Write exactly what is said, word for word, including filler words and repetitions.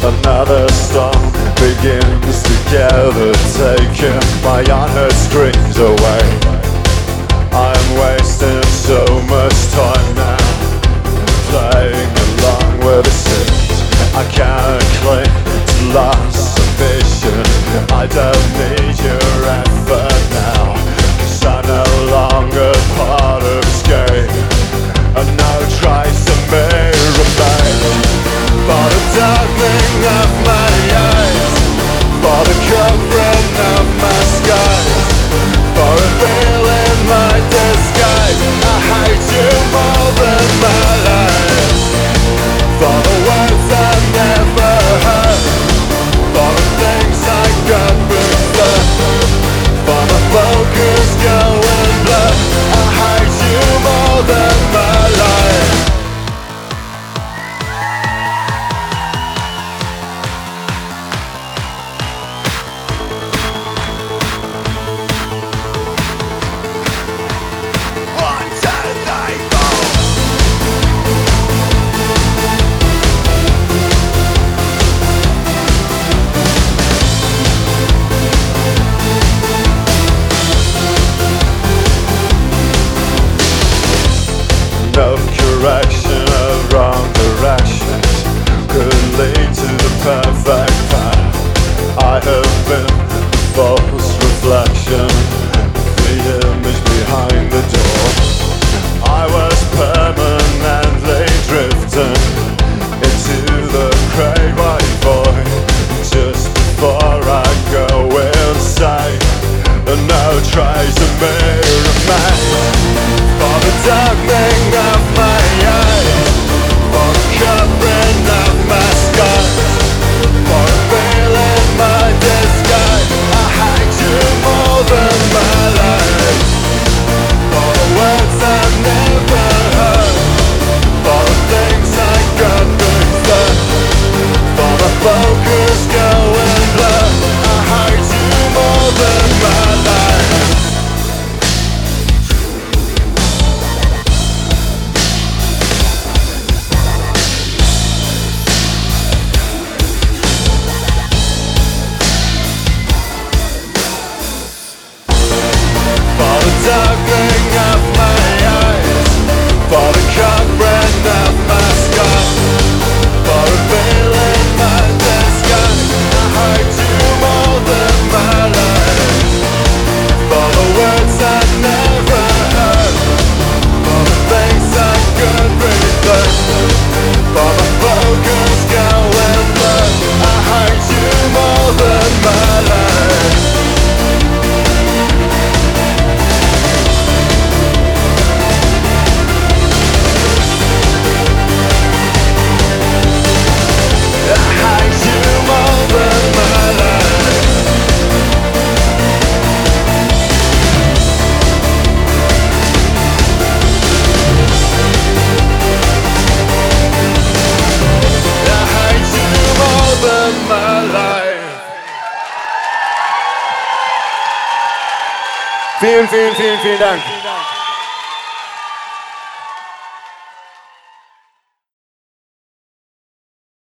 Another storm begins together, taking my honest screams away. I'm wasting so much time now, playing along with the scenes. I can't cling to lost ambition. I don't need your effort now, 'cause I'm no longer part of this game, and no trace of me remains. For the darkening of my eyes, for the covering of my skies, for revealing my disguise, I hate you more than my life. For the words I never heard, for the things I got preferred, for my focus going blurred, I hate you more than my life. No correction of wrong directions could lead to the perfect path. I have been the false reflection, the image behind the door. I was permanently drifting into the grey white void just before I go inside, and no trace of me remains. For the darkening of my eyes, for the covering of my skies, for revealing my disguise, I hate you more than my life. For the words I never heard, for the things I got preferred, for the focus going blurred, I hate you more than my life. Darkening of my eyes, for the covering of my skies, for revealing my disguise, I hate you more than my life. For the words I never heard, for the things I could return, for the focus going blurred, I hate you more than my life. Vielen, vielen, vielen, vielen Dank.